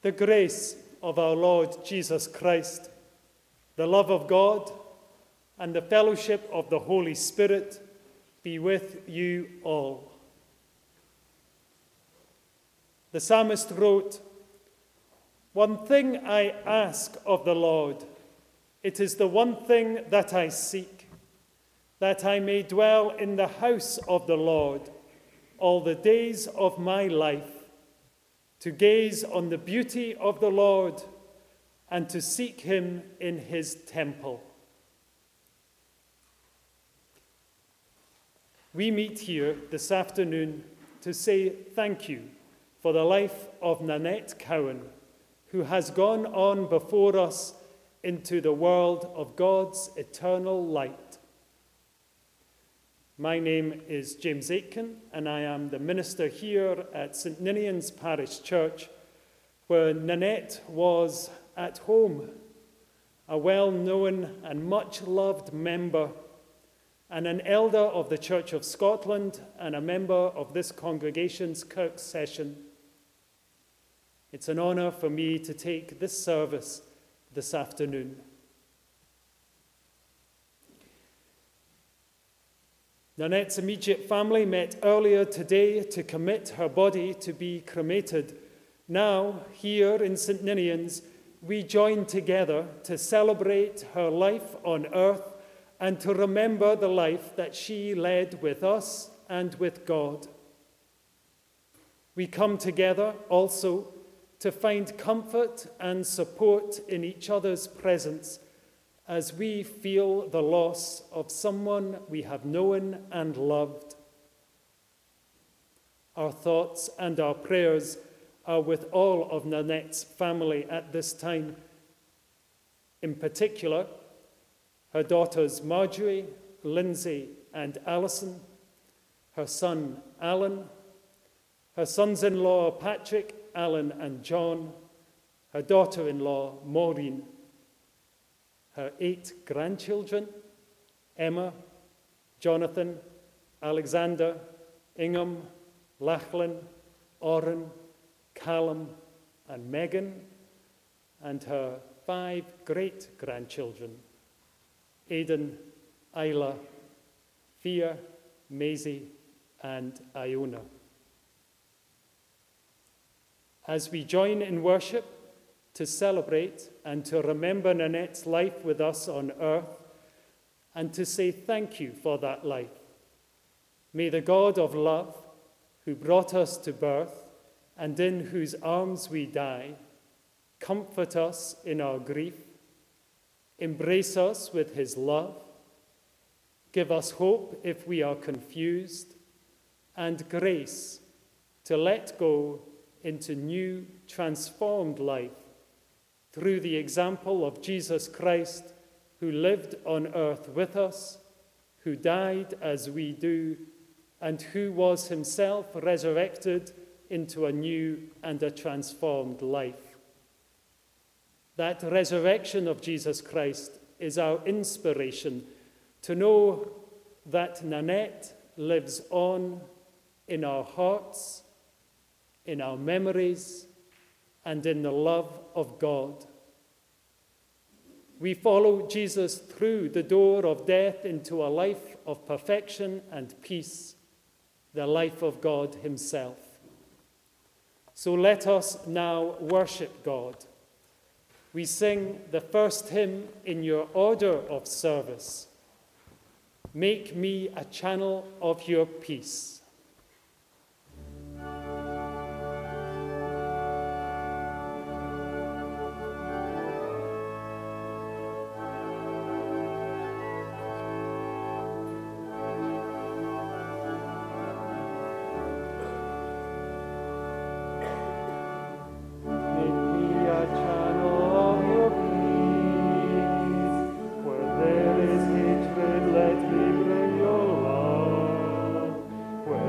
The grace of our Lord Jesus Christ, the love of God, and the fellowship of the Holy Spirit be with you all. The psalmist wrote, "One thing I ask of the Lord, it is the one thing that I seek, that I may dwell in the house of the Lord all the days of my life, to gaze on the beauty of the Lord and to seek him in his temple." We meet here this afternoon to say thank you for the life of Nanette Cowan, who has gone on before us into the world of God's eternal light. My name is James Aitken, and I am the minister here at St. Ninian's Parish Church, where Nanette was at home, a well-known and much-loved member, and an elder of the Church of Scotland and a member of this congregation's Kirk session. It's an honour for me to take this service this afternoon. Nanette's immediate family met earlier today to commit her body to be cremated. Now, here in St. Ninian's, we join together to celebrate her life on earth and to remember the life that she led with us and with God. We come together also to find comfort and support in each other's presence as we feel the loss of someone we have known and loved. Our thoughts and our prayers are with all of Nanette's family at this time. In particular, her daughters Marjorie, Lindsay, and Alison, her son Alan, her sons-in-law Patrick, Alan, and John, her daughter-in-law Maureen, her 8 grandchildren, Emma, Jonathan, Alexander, Ingham, Lachlan, Oren, Callum, and Megan, and her 5 great-grandchildren, Aidan, Isla, Fia, Maisie, and Iona. As we join in worship to celebrate and to remember Nanette's life with us on earth and to say thank you for that life, may the God of love, who brought us to birth and in whose arms we die, comfort us in our grief, embrace us with his love, give us hope if we are confused, and grace to let go into new, transformed life through the example of Jesus Christ, who lived on earth with us, who died as we do, and who was himself resurrected into a new and a transformed life. That resurrection of Jesus Christ is our inspiration to know that Nanette lives on in our hearts, in our memories, and in the love of God. We follow Jesus through the door of death into a life of perfection and peace, the life of God himself. So let us now worship God. We sing the first hymn in your order of service. Make me a channel of your peace. Where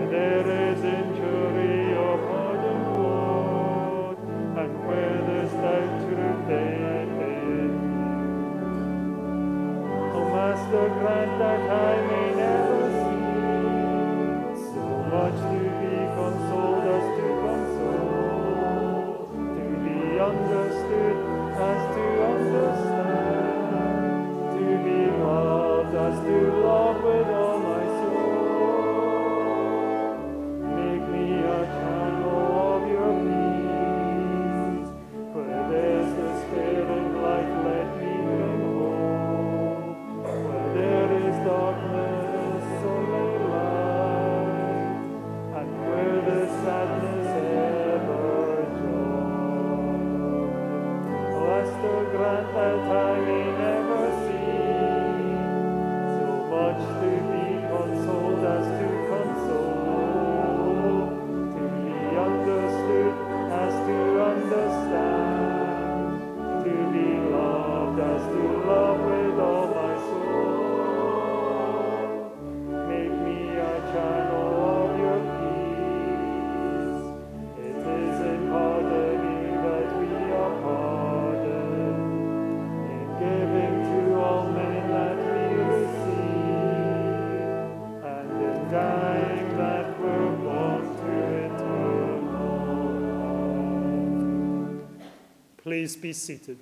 that I may never see. So much to be consoled as to console, to be understood as to understand, to be loved as to love with all my soul. Make me a channel of your peace. It is in pardoning that we are pardoned, in giving to all men that we receive, and in dying that we're born to eternal life. Please be seated.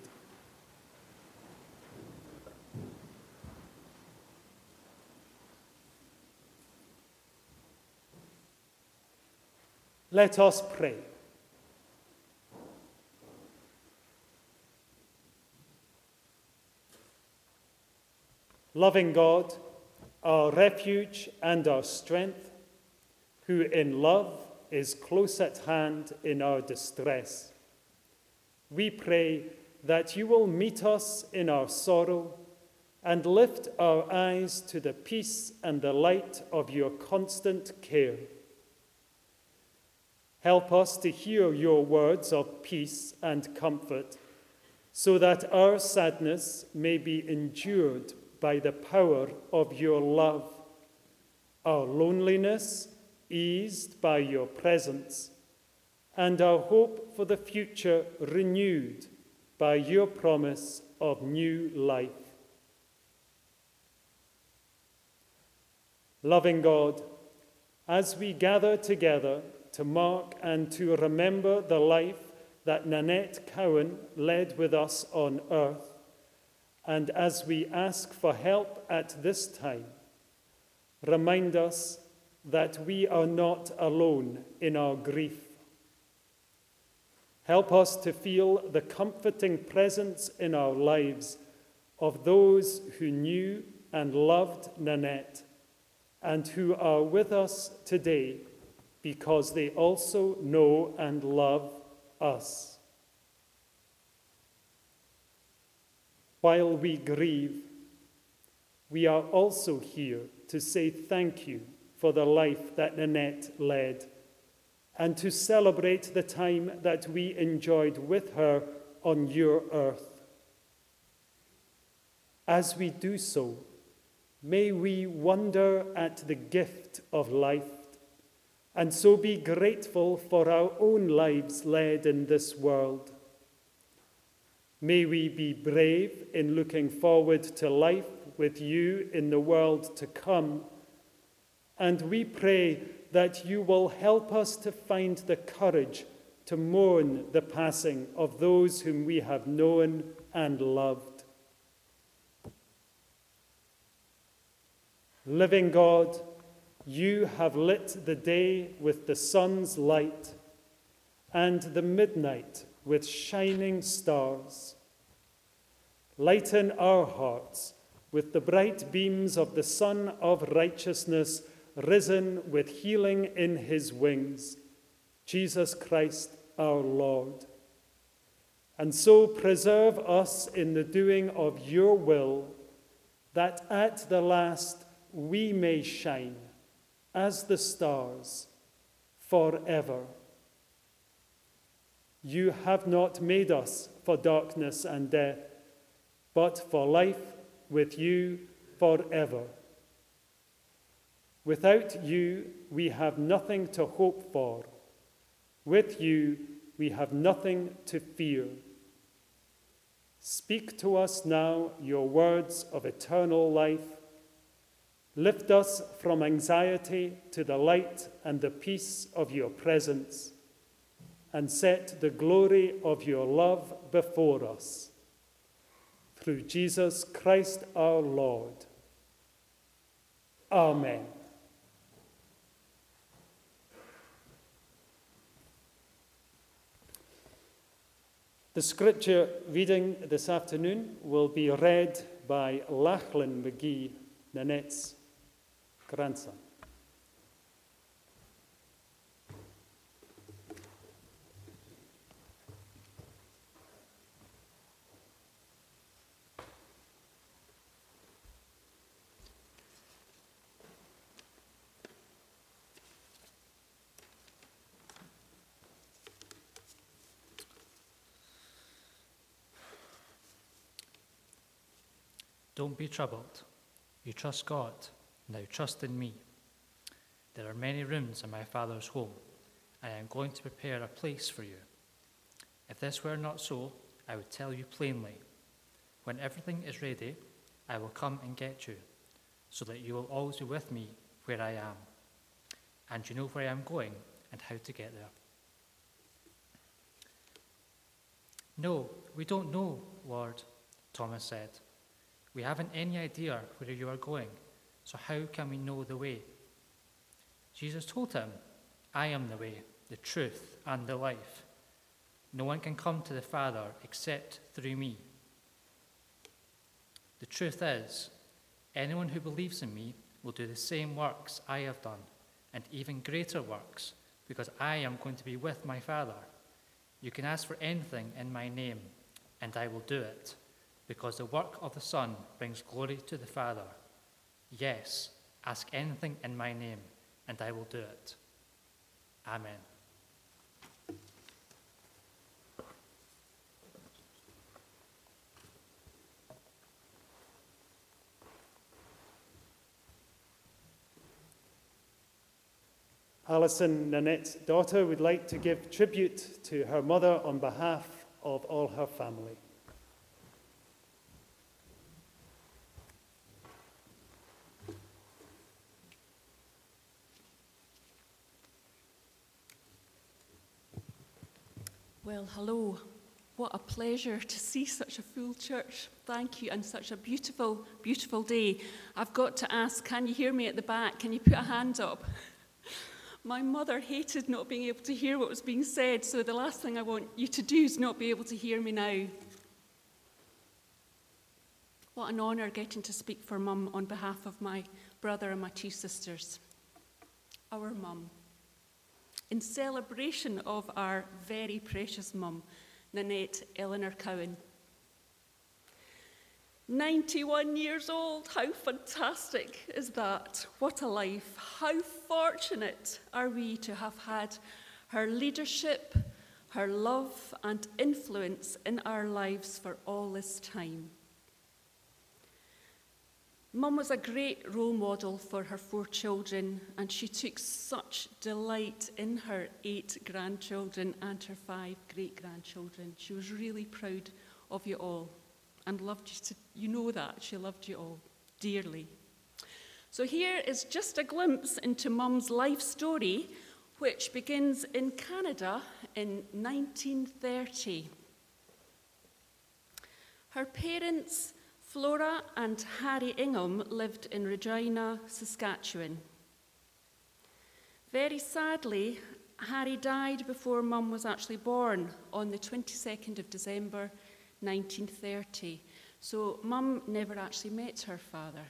Let us pray. Loving God, our refuge and our strength, who in love is close at hand in our distress, we pray that you will meet us in our sorrow and lift our eyes to the peace and the light of your constant care. Help us to hear your words of peace and comfort, so that our sadness may be endured by the power of your love, our loneliness eased by your presence, and our hope for the future renewed by your promise of new life. Loving God, as we gather together to mark and to remember the life that Nanette Cowan led with us on earth, and as we ask for help at this time, remind us that we are not alone in our grief. Help us to feel the comforting presence in our lives of those who knew and loved Nanette and who are with us today because they also know and love us. While we grieve, we are also here to say thank you for the life that Nanette led and to celebrate the time that we enjoyed with her on your earth. As we do so, may we wonder at the gift of life and so be grateful for our own lives led in this world. May we be brave in looking forward to life with you in the world to come, and we pray that you will help us to find the courage to mourn the passing of those whom we have known and loved. Living God, you have lit the day with the sun's light and the midnight with shining stars. Lighten our hearts with the bright beams of the Sun of Righteousness, risen with healing in his wings, Jesus Christ our Lord. And so preserve us in the doing of your will, that at the last we may shine as the stars forever. You have not made us for darkness and death, but for life with you forever. Without you, we have nothing to hope for. With you, we have nothing to fear. Speak to us now your words of eternal life. Lift us from anxiety to the light and the peace of your presence, and set the glory of your love before us. Through Jesus Christ our Lord. Amen. The scripture reading this afternoon will be read by Lachlan McGee, Nanette's grandson. don't be troubled. You trust God, now trust in me. There are many rooms in my Father's home, and I am going to prepare a place for you. If this were not so, I would tell you plainly. When everything is ready, I will come and get you, so that you will always be with me where I am. And you know where I am going and how to get there. No, we don't know, Lord, Thomas said. We haven't any idea where you are going, so how can we know the way? Jesus told him, I am the way, the truth, and the life. No one can come to the Father except through me. The truth is, anyone who believes in me will do the same works I have done, and even greater works, because I am going to be with my Father. You can ask for anything in my name, and I will do it, because the work of the Son brings glory to the Father. Yes, ask anything in my name, and I will do it. Amen. Alison, Nanette's daughter, would like to give tribute to her mother on behalf of all her family. Well, hello. What a pleasure to see such a full church. Thank you, and such a beautiful, beautiful day. I've got to ask, can you hear me at the back? Can you put a hand up? My mother hated not being able to hear what was being said, so the last thing I want you to do is not be able to hear me now. What an honour getting to speak for Mum on behalf of my brother and my two sisters. Our Mum. In celebration of our very precious Mum, Nanette Eleanor Cowan. 91 years old, how fantastic is that? What a life. How fortunate are we to have had her leadership, her love and influence in our lives for all this time. Mum was a great role model for her 4 children, and she took such delight in her 8 grandchildren and her 5 great-grandchildren. She was really proud of you all and loved you. You know that. She loved you all dearly. So here is just a glimpse into Mum's life story, which begins in Canada in 1930. Her parents, Flora and Harry Ingham, lived in Regina, Saskatchewan. Very sadly, Harry died before Mum was actually born on the 22nd of December 1930. So Mum never actually met her father.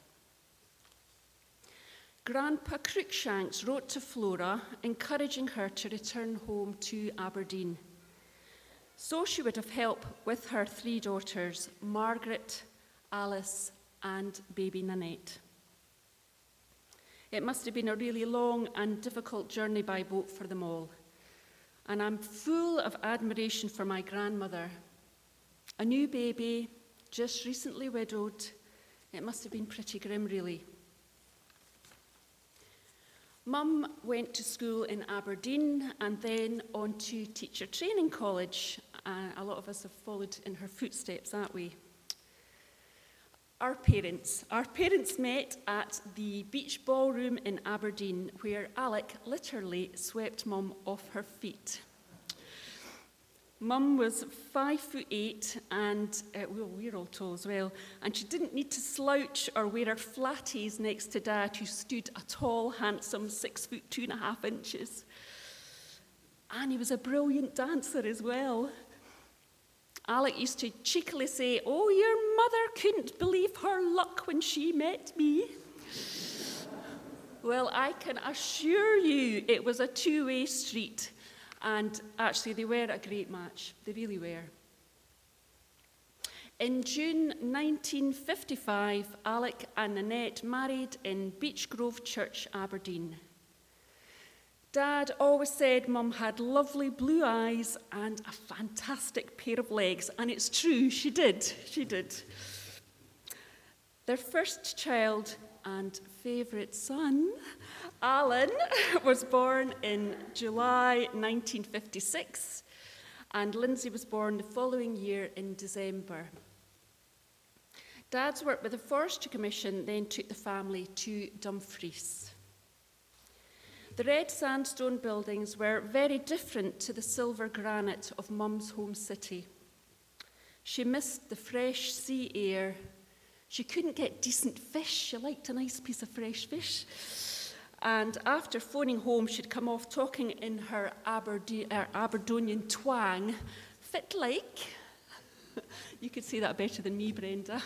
Grandpa Cruikshanks wrote to Flora, encouraging her to return home to Aberdeen, so she would have help with her 3 daughters, Margaret, Alice, and baby Nanette. It must have been a really long and difficult journey by boat for them all, and I'm full of admiration for my grandmother. A new baby, just recently widowed. It must have been pretty grim, really. Mum went to school in Aberdeen and then on to teacher training college. A lot of us have followed in her footsteps that way. Our parents met at the Beach Ballroom in Aberdeen, where Alec literally swept Mum off her feet. Mum was 5'8", and we're all tall as well, and she didn't need to slouch or wear her flatties next to Dad, who stood a tall, handsome 6'2.5". And he was a brilliant dancer as well. Alec used to cheekily say, "Oh, your mother couldn't believe her luck when she met me." Well, I can assure you it was a two-way street. And actually, they were a great match. They really were. In June 1955, Alec and Nanette married in Beech Grove Church, Aberdeen. Dad always said Mum had lovely blue eyes and a fantastic pair of legs. And it's true, she did. She did. Their first child and favourite son, Alan, was born in July 1956, and Lindsay was born the following year in December. Dad's work with the Forestry Commission then took the family to Dumfries. The red sandstone buildings were very different to the silver granite of Mum's home city. She missed the fresh sea air. She couldn't get decent fish. She liked a nice piece of fresh fish. And after phoning home, she'd come off talking in her Aberdonian twang, fit like. You could say that better than me, Brenda.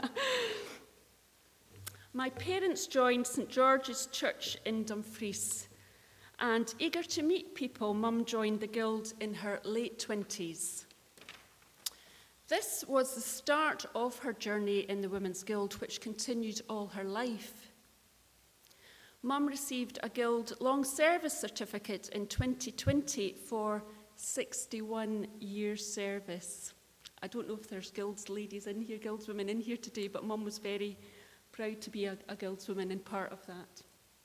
My parents joined St George's Church in Dumfries, and eager to meet people, Mum joined the Guild in her late 20s. This was the start of her journey in the Women's Guild, which continued all her life. Mum received a Guild Long Service Certificate in 2020 for 61 years service. I don't know if there's Guilds ladies in here, Guilds women in here today, but Mum was very proud to be a Guilds woman and part of that.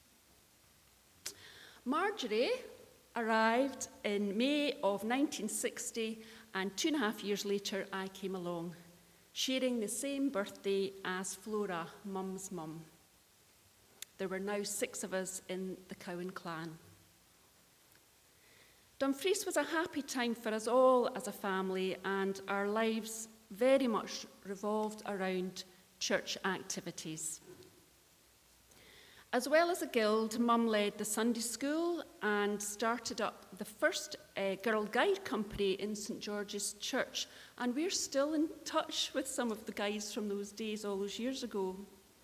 Marjorie arrived in May of 1960, and 2.5 years later I came along, sharing the same birthday as Flora, Mum's mum. There were now 6 of us in the Cowan clan. Dumfries was a happy time for us all as a family, and our lives very much revolved around church activities. As well as a guild, Mum led the Sunday school and started up the first Girl Guide Company in St George's Church, and we're still in touch with some of the guys from those days all those years ago.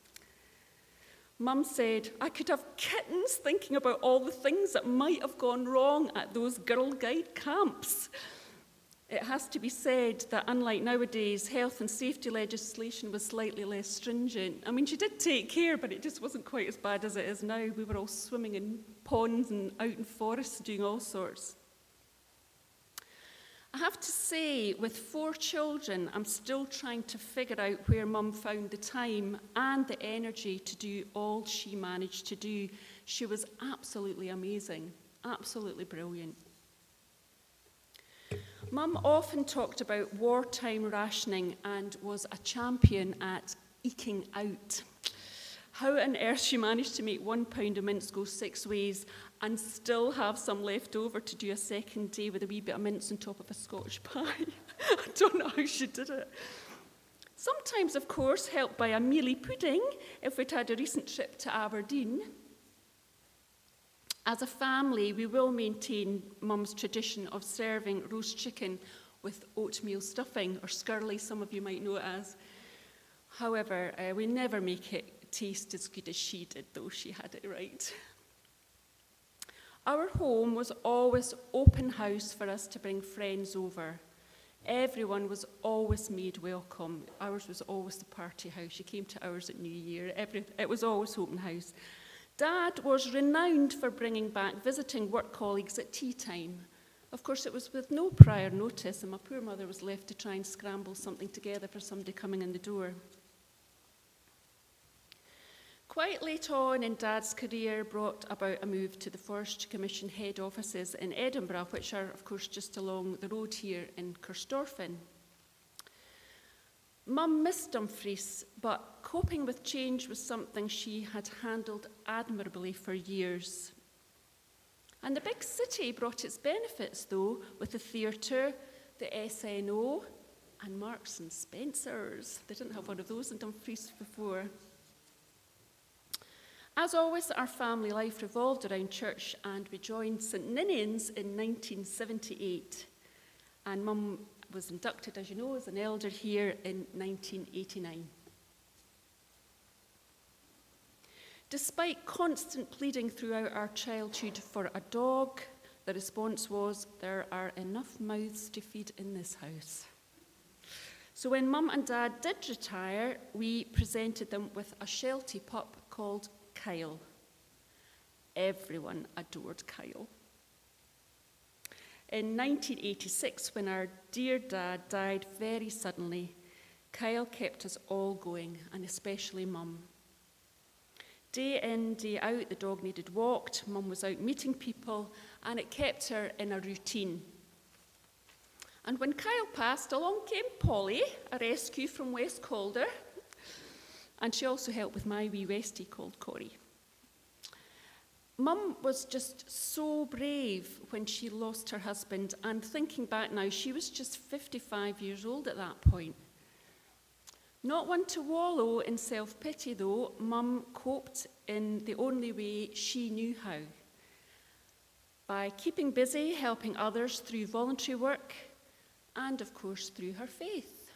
Mum said, I could have kittens thinking about all the things that might have gone wrong at those Girl Guide camps. It has to be said that unlike nowadays, health and safety legislation was slightly less stringent. I mean, she did take care, but it just wasn't quite as bad as it is now. We were all swimming in ponds and out in forests doing all sorts. I have to say, with 4 children, I'm still trying to figure out where Mum found the time and the energy to do all she managed to do. She was absolutely amazing, absolutely brilliant. Mum often talked about wartime rationing and was a champion at eking out. How on earth she managed to make £1 of mince go 6 ways and still have some left over to do a second day with a wee bit of mince on top of a Scotch pie. I don't know how she did it. Sometimes, of course, helped by a mealie pudding if we'd had a recent trip to Aberdeen. As a family, we will maintain Mum's tradition of serving roast chicken with oatmeal stuffing, or scurly, some of you might know it as. However, we never make it taste as good as she did, though she had it right. Our home was always open house for us to bring friends over. Everyone was always made welcome. Ours was always the party house. You came to ours at New Year. It was always open house. Dad was renowned for bringing back visiting work colleagues at tea time. Of course, it was with no prior notice, and my poor mother was left to try and scramble something together for somebody coming in the door. Quite late on in Dad's career brought about a move to the Forestry Commission head offices in Edinburgh, which are, of course, just along the road here in Corstorphine. Mum missed Dumfries, but coping with change was something she had handled admirably for years. And the big city brought its benefits, though, with the theatre, the SNO, and Marks and Spencer's. They didn't have one of those in Dumfries before. As always, our family life revolved around church, and we joined St Ninian's in 1978. And Mum was inducted, as you know, as an elder here in 1989. Despite constant pleading throughout our childhood for a dog, the response was, there are enough mouths to feed in this house. So when Mum and Dad did retire, we presented them with a Sheltie pup called Kyle. Everyone adored Kyle. In 1986, when our dear Dad died very suddenly, Kyle kept us all going, and especially Mum. Day in, day out, the dog needed walked, Mum was out meeting people, and it kept her in a routine. And when Kyle passed, along came Polly, a rescue from West Calder, and she also helped with my wee Westie called Corrie. Mum was just so brave when she lost her husband, and thinking back now, she was just 55 years old at that point. Not one to wallow in self-pity, though, Mum coped in the only way she knew how. By keeping busy, helping others through voluntary work, and of course through her faith.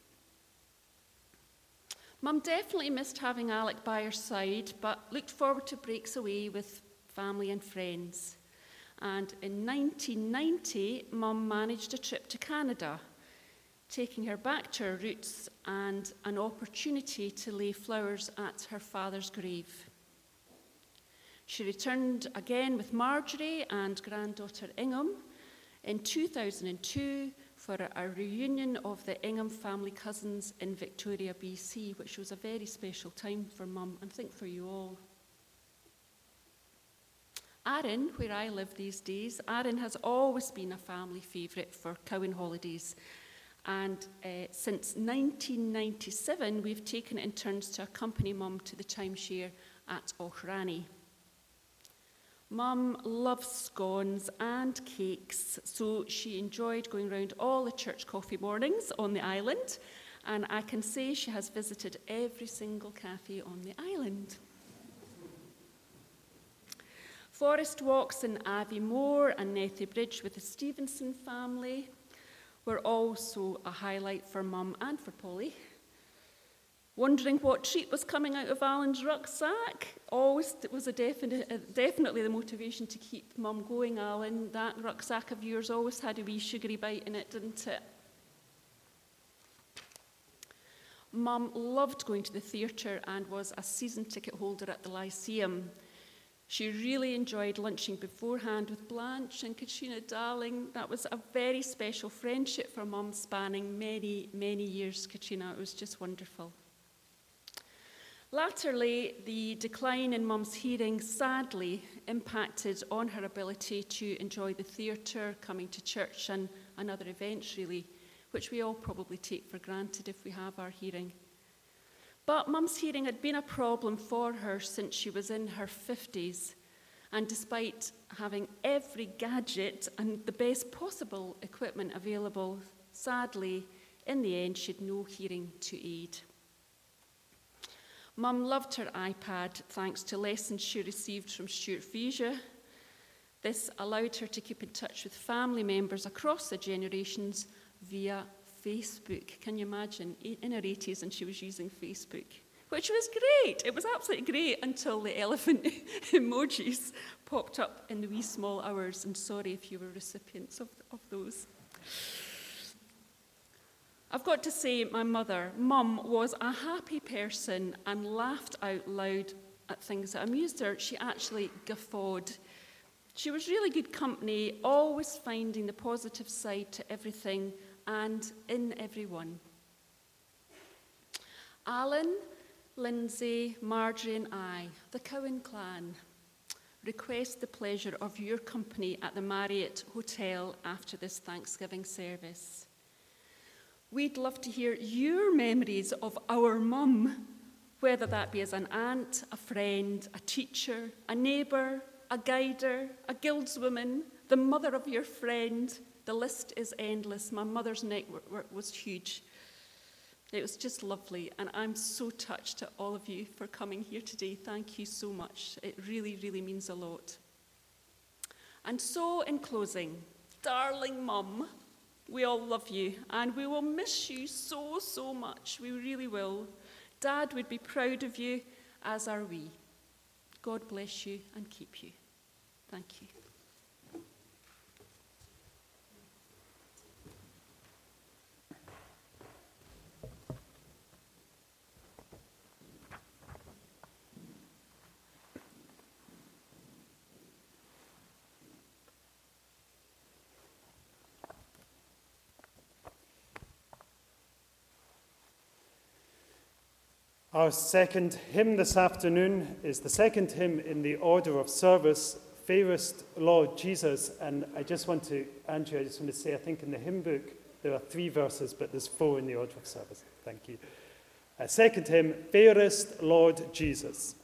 Mum definitely missed having Alec by her side, but looked forward to breaks away with family and friends. And in 1990, Mum managed a trip to Canada, taking her back to her roots and an opportunity to lay flowers at her father's grave. She returned again with Marjorie and granddaughter Ingham in 2002 for a reunion of the Ingham family cousins in Victoria, BC, which was a very special time for Mum and I think for you all. Arran, where I live these days, Arran has always been a family favourite for Cowan holidays. And since 1997, we've taken it in turns to accompany Mum to the timeshare at Auchrani. Mum loves scones and cakes, so she enjoyed going round all the church coffee mornings on the island, and I can say she has visited every single cafe on the island. Forest walks in Aviemore and Nethy Bridge with the Stevenson family were also a highlight for Mum and for Polly. Wondering what treat was coming out of Alan's rucksack always was definitely the motivation to keep Mum going, Alan. That rucksack of yours always had a wee sugary bite in it, didn't it? Mum loved going to the theatre and was a season ticket holder at the Lyceum. She really enjoyed lunching beforehand with Blanche and Katrina Darling. That was a very special friendship for Mum, spanning many, many years, Katrina. It was just wonderful. Latterly, the decline in Mum's hearing sadly impacted on her ability to enjoy the theatre, coming to church and other events, really, which we all probably take for granted if we have our hearing. But Mum's hearing had been a problem for her since she was in her 50s, and despite having every gadget and the best possible equipment available, sadly, in the end, she'd no hearing to aid. Mum loved her iPad thanks to lessons she received from Stuart Fisia. This allowed her to keep in touch with family members across the generations via Facebook. Can you imagine? In her 80s and she was using Facebook, which was great. It was absolutely great until the elephant emojis popped up in the wee small hours, and sorry if you were recipients of those. I've got to say, my mother, Mum, was a happy person and laughed out loud at things that amused her. She actually guffawed. She was really good company, always finding the positive side to everything and in everyone. Alan, Lindsay, Marjorie and I, the Cowan clan, request the pleasure of your company at the Marriott Hotel after this Thanksgiving service. We'd love to hear your memories of our Mum, whether that be as an aunt, a friend, a teacher, a neighbour, a guider, a guildswoman, the mother of your friend. The list is endless. My mother's network was huge. It was just lovely, and I'm so touched to all of you for coming here today. Thank you so much. It really, really means a lot. And so, in closing, darling Mum, we all love you, and we will miss you so, so much. We really will. Dad would be proud of you, as are we. God bless you and keep you. Thank you. Our second hymn this afternoon is the second hymn in the order of service, Fairest Lord Jesus. And I just want to say, I think in the hymn book there are 3 verses, but there's 4 in the order of service. Thank you. Second hymn, Fairest Lord Jesus.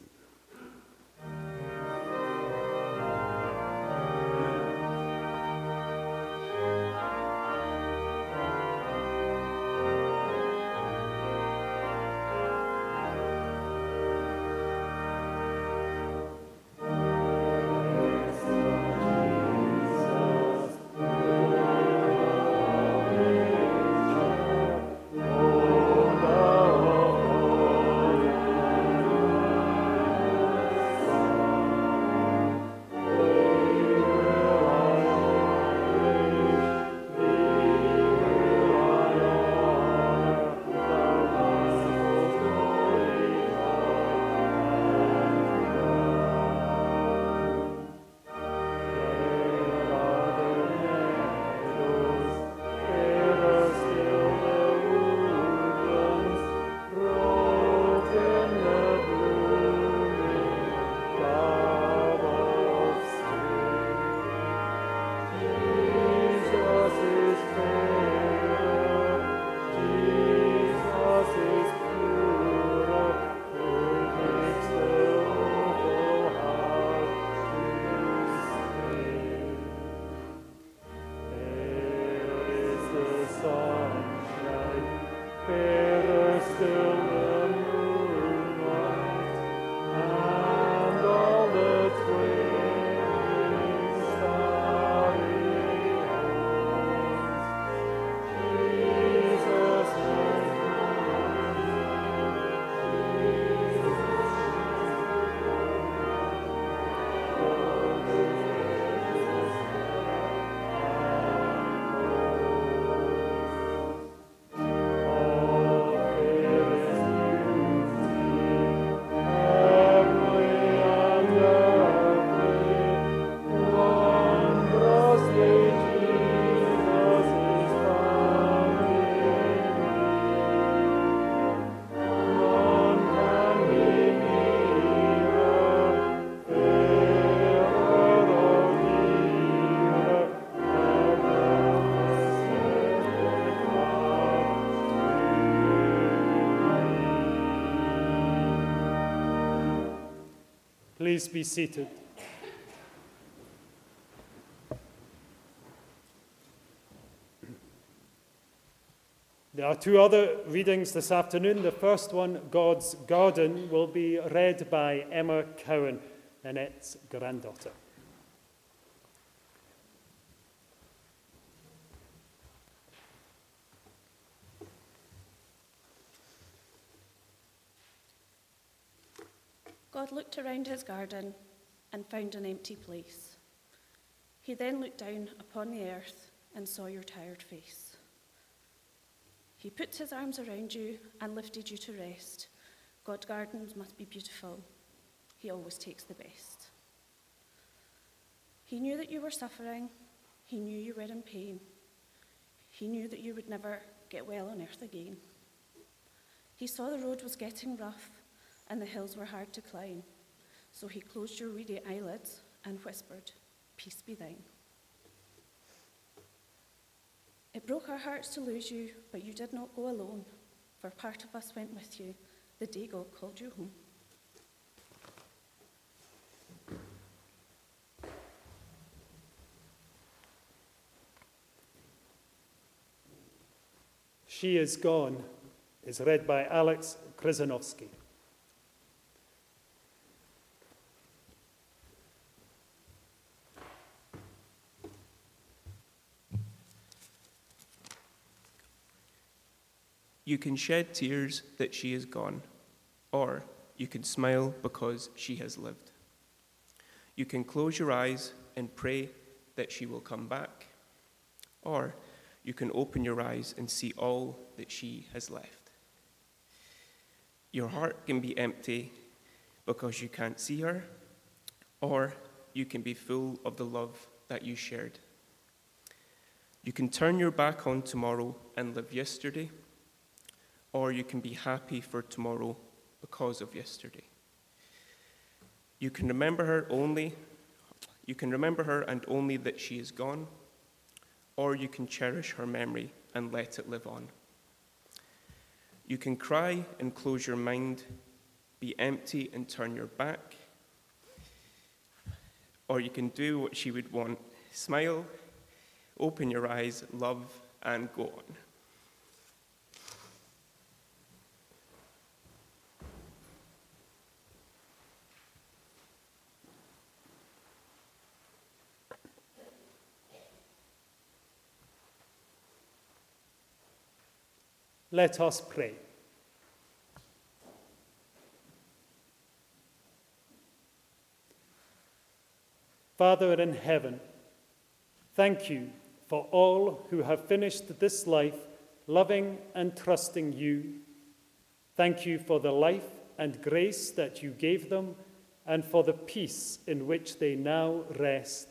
Please be seated. There are 2 other readings this afternoon. The first one, God's Garden, will be read by Emma Cowan, Nanette's granddaughter. God looked around his garden and found an empty place. He then looked down upon the earth and saw your tired face. He put his arms around you and lifted you to rest. God's gardens must be beautiful. He always takes the best. He knew that you were suffering. He knew you were in pain. He knew that you would never get well on earth again. He saw the road was getting rough and the hills were hard to climb. So he closed your weary eyelids and whispered, "Peace be thine." It broke our hearts to lose you, but you did not go alone, for part of us went with you the day God called you home. She Is Gone is read by Alex Krzyzanowski. You can shed tears that she is gone, or you can smile because she has lived. You can close your eyes and pray that she will come back, or you can open your eyes and see all that she has left. Your heart can be empty because you can't see her, or you can be full of the love that you shared. You can turn your back on tomorrow and live yesterday, or you can be happy for tomorrow because of yesterday. You can remember her and only that she is gone, or you can cherish her memory and let it live on. You can cry and close your mind, be empty and turn your back, or you can do what she would want, smile, open your eyes, love, and go on. Let us pray. Father in heaven, thank you for all who have finished this life loving and trusting you. Thank you for the life and grace that you gave them and for the peace in which they now rest.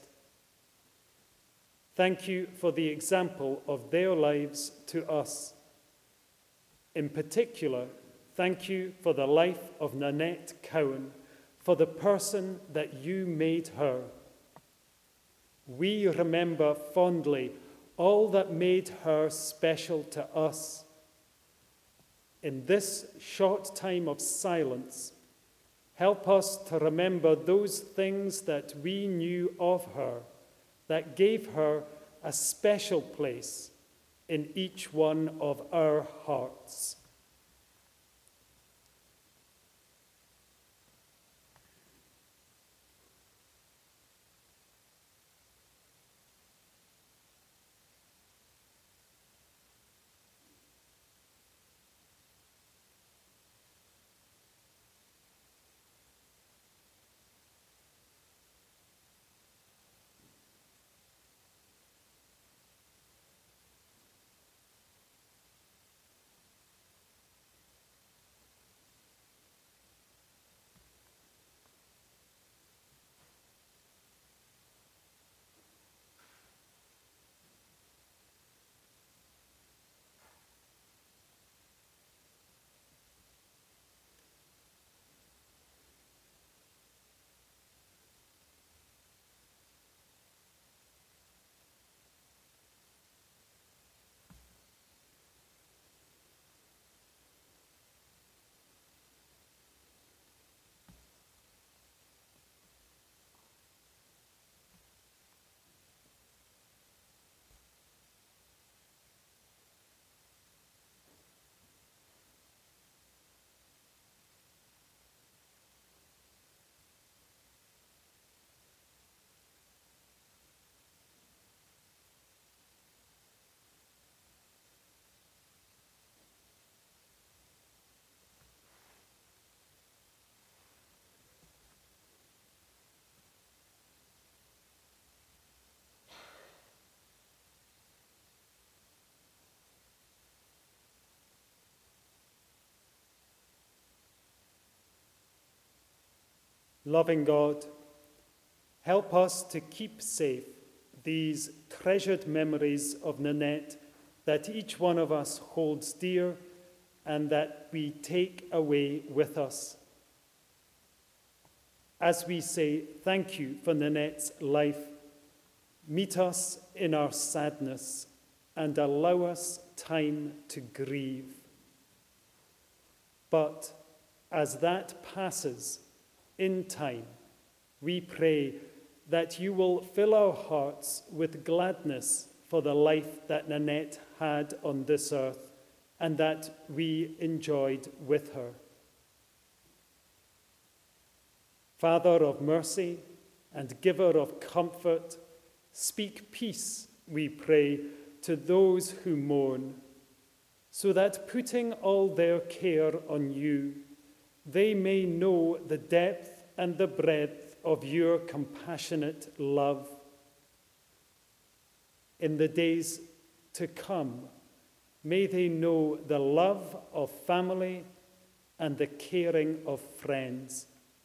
Thank you for the example of their lives to us. In particular, thank you for the life of Nanette Cowan, for the person that you made her. We remember fondly all that made her special to us. In this short time of silence, help us to remember those things that we knew of her, that gave her a special place in each one of our hearts. Loving God, help us to keep safe these treasured memories of Nanette that each one of us holds dear and that we take away with us. As we say thank you for Nanette's life, meet us in our sadness and allow us time to grieve. But as that passes in time, we pray that you will fill our hearts with gladness for the life that Nanette had on this earth and that we enjoyed with her. Father of mercy and giver of comfort, speak peace, we pray, to those who mourn, so that putting all their care on you, they may know the depth and the breadth of your compassionate love. In the days to come, may they know the love of family and the caring of friends.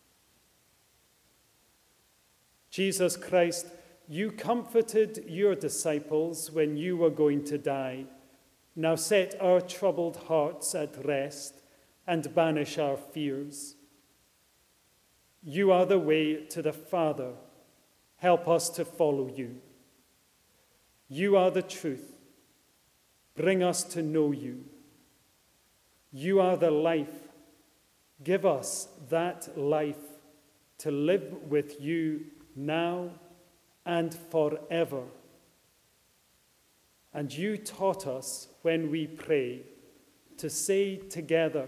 Jesus Christ, you comforted your disciples when you were going to die. Now set our troubled hearts at rest and banish our fears. You are the way to the Father. Help us to follow you. You are the truth. Bring us to know you. You are the life. Give us that life to live with you now and forever. And you taught us when we pray to say together,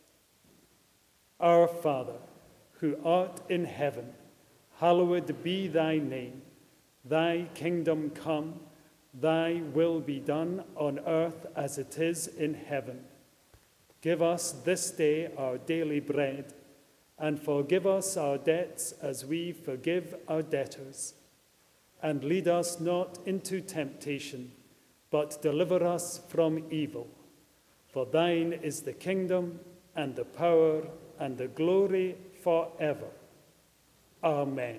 Our Father, who art in heaven, hallowed be thy name. Thy kingdom come, thy will be done on earth as it is in heaven. Give us this day our daily bread, and forgive us our debts as we forgive our debtors. And lead us not into temptation, but deliver us from evil. For thine is the kingdom, and the power, and the glory forever. Amen.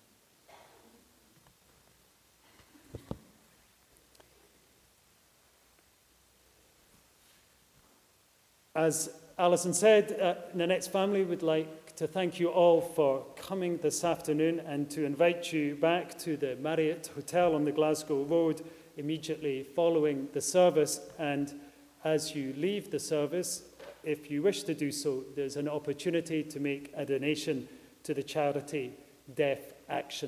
As Alison said, Nanette's family would like to thank you all for coming this afternoon and to invite you back to the Marriott Hotel on the Glasgow Road immediately following the service. And as you leave the service, if you wish to do so, there's an opportunity to make a donation to the charity Deaf Action.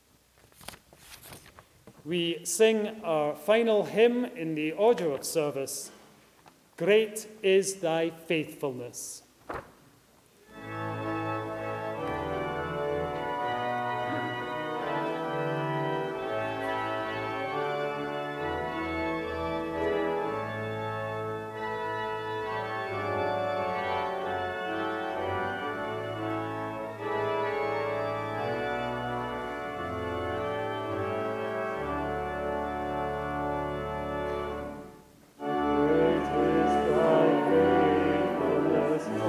We sing our final hymn in the order of service, Great is Thy Faithfulness. Great is thy faithfulness.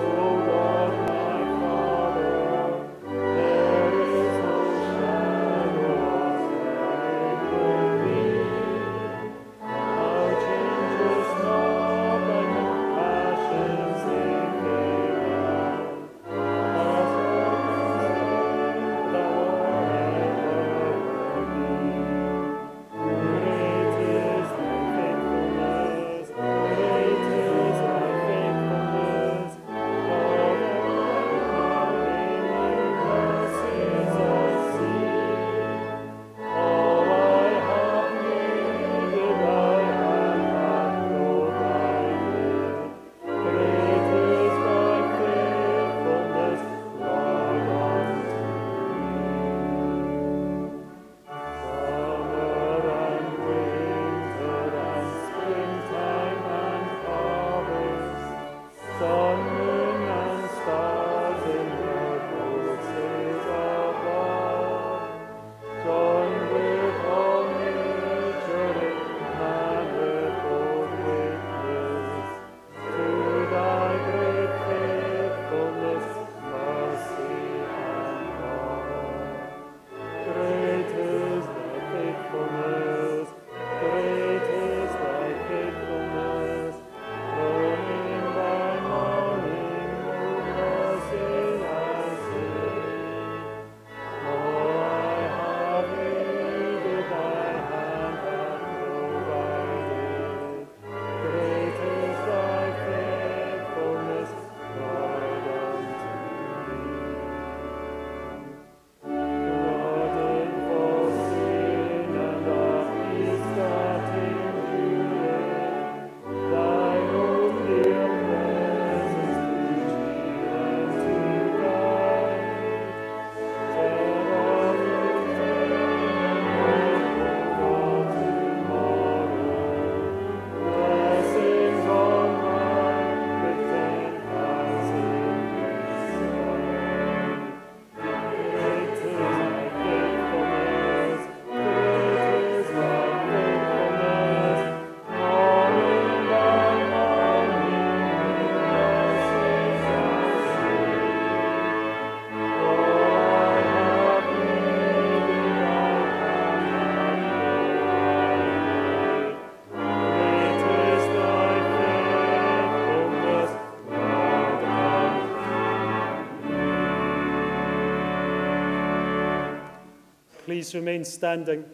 please remain standing.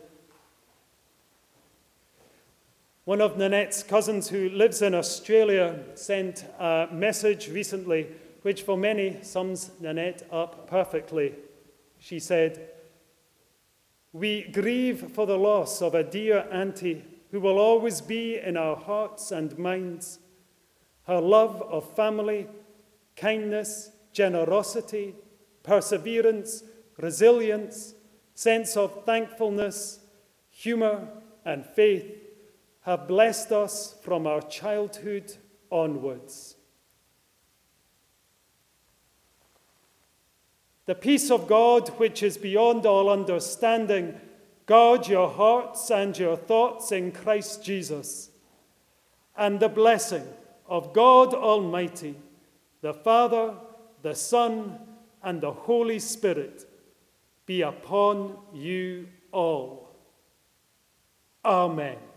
One of Nanette's cousins who lives in Australia sent a message recently which for many sums Nanette up perfectly. She said, "We grieve for the loss of a dear auntie who will always be in our hearts and minds. Her love of family, kindness, generosity, perseverance, resilience, sense of thankfulness, humor, and faith have blessed us from our childhood onwards." The peace of God, which is beyond all understanding, guard your hearts and your thoughts in Christ Jesus. And the blessing of God Almighty, the Father, the Son, and the Holy Spirit be upon you all. Amen.